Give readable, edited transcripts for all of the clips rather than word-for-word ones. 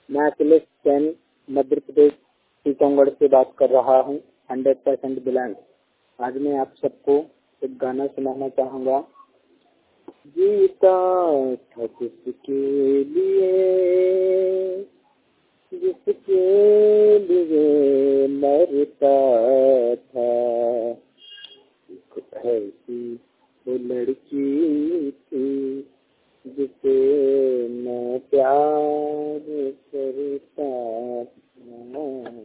मैं अखिलेश जैन मध्य प्रदेश टीकमगढ़ से बात कर रहा हूँ 100% बिलोंग। आज मैं आप सबको एक गाना सुनाना चाहूँगा। जीता था जिसके लिए मरता था, एक ऐसी वो लड़की थी जिसे मैं प्यार करता था,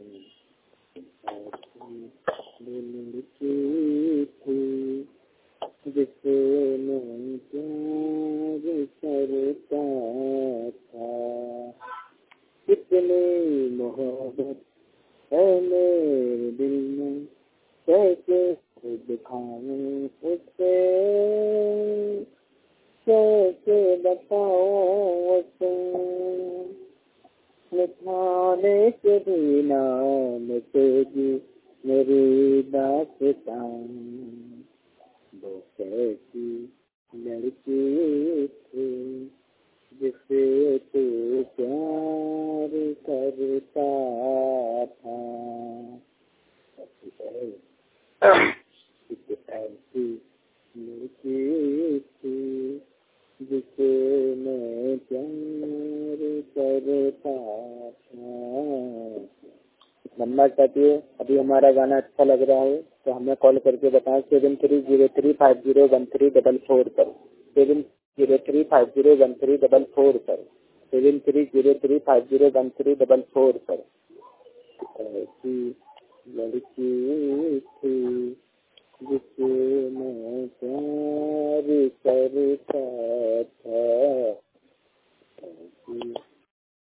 वो लड़की थी जिसे मैं प्यार करता था। कितनी मोहब्बत है मेरे दिल में, कैसे दिखाऊं उसे, कैसे बताऊं उसे, मिटाने के बिना मिटेगी मेरी दास्तां। वो कैसी लड़की थी जिसे तू प्यार करता था, एक ऐसी लड़की थी जिसे मैं प्यार करता था। नंबर चाहिए। अभी हमारा गाना अच्छा लग रहा है तो हमें कॉल करके बताएं 7303501344 पर, 7303501344 पर, 7303501344 पर। ऐसी लड़की थी जिसे मैं प्यार करता था।